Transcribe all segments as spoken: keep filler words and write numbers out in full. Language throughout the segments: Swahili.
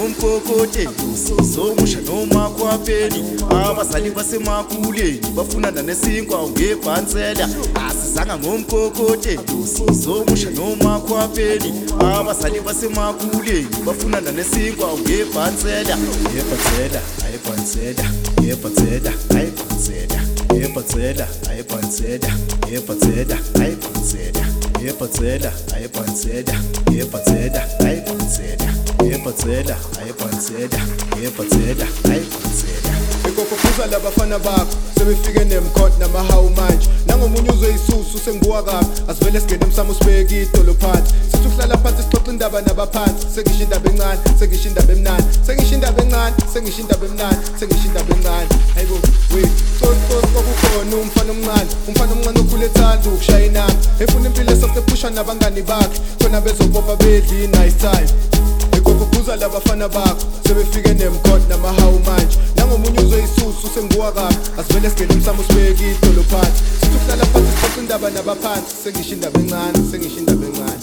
ngomkokoteni sizomusha noma khwapheni abazali basemakuleni bafuna nanesinkwa ungebhansela asizanga ngomkokoteni sizomusha noma khwapheni abazali basemakuleni bafuna nanesinkwa ungebhansela yebhansela ayebhansela yebhansela ayebhansela yebhansela ayebhansela yebhansela ayebhansela yebhansela ayebhansela yebhansela ayebhansela yebhansela ayebhansela yebhansela ayebhansela ekophuza labafana bakho sebefike nemkhot namahawu manje nangomunye uzwe isusu sengibuka kabi asivele singene emsamo sibeke idolo phansi sithi ukuhlala phansi sixoxa indaba nabaphansi sengisho indaba encane sengisho indaba emnani sengisho indaba encane sengisho indaba emnani sengisho indaba encane hayibo wait sokukhona kokukhona umfana omncane umfana omncane okhule ethanda ukushaya inamba efuna impilo esasepusha nabangani bakhe khona bezopopa bedli nice time ekophuza labafana bakho sebefike nemkhot namahawu manje nangomunye uzwe isusu sengibuka kabi asivele singene emsamo sibeke idolo phansi sithi ukuhlala phansi sixoxa indaba nabaphansi sengisho indaba encane sengisho indaba encane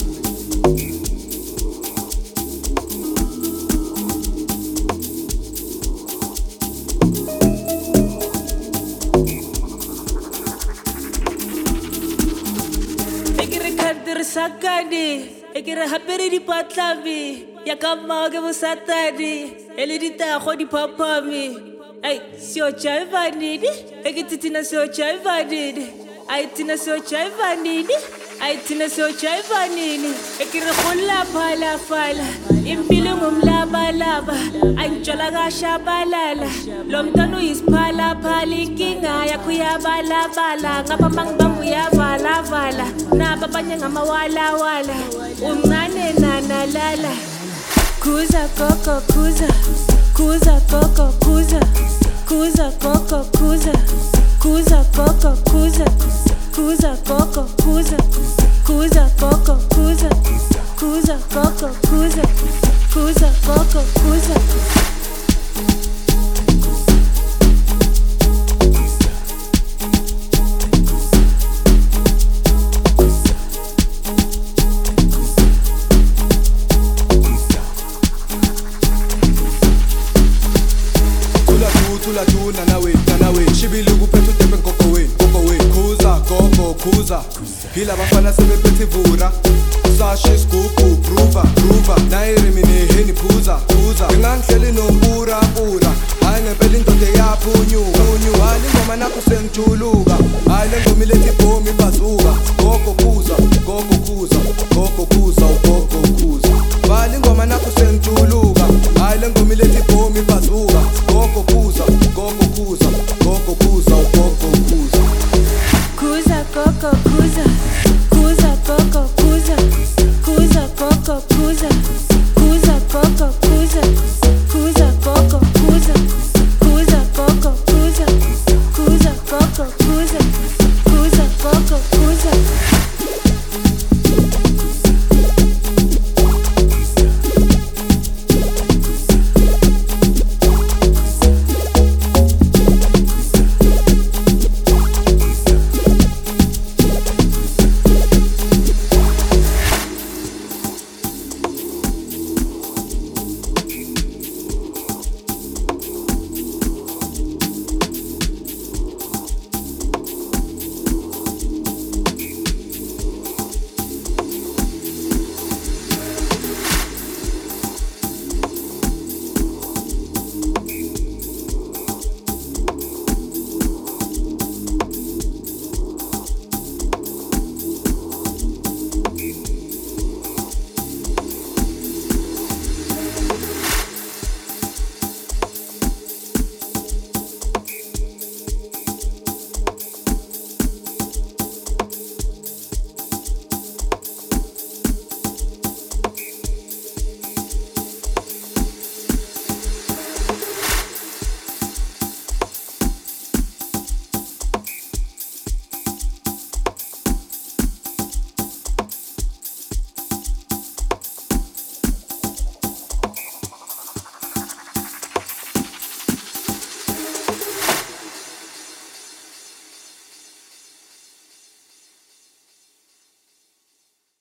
Sakadi, ekere hapere di patlavi, ya kama ke busatadi, ele di tago di papami. Ay, sio chaiva nidi, ekititina sio chaiva nidi, ay tina sio chaiva nidi, ay tina sio chaiva nidi. Ekere khula phala phala, impilo ngumlaba laba, anjola gasha balala. Lomntwana uyisiphala phala inkinga yakho yabalabala, ngapha mangibamba uyavala vala. Naba abanye ngamawala wala uncane nanalala kuza koko kuza kuza koko kuza kuza koko kuza kuza koko kuza kuza koko kuza kuza koko kuza kuza koko kuza kuza koko kuza Tula tuna nawe nawe shibili kuphethe utepe ngoko wena ngoko wena kuza gogo kuza phila bafana sebephethe ivura sashi sigugu groova groova nayirimini heni phuza phuza ngangihleli nombura bura hayi ngempela indoda yaphunyuka unyu hayi ingoma nakho sengijuluka hayi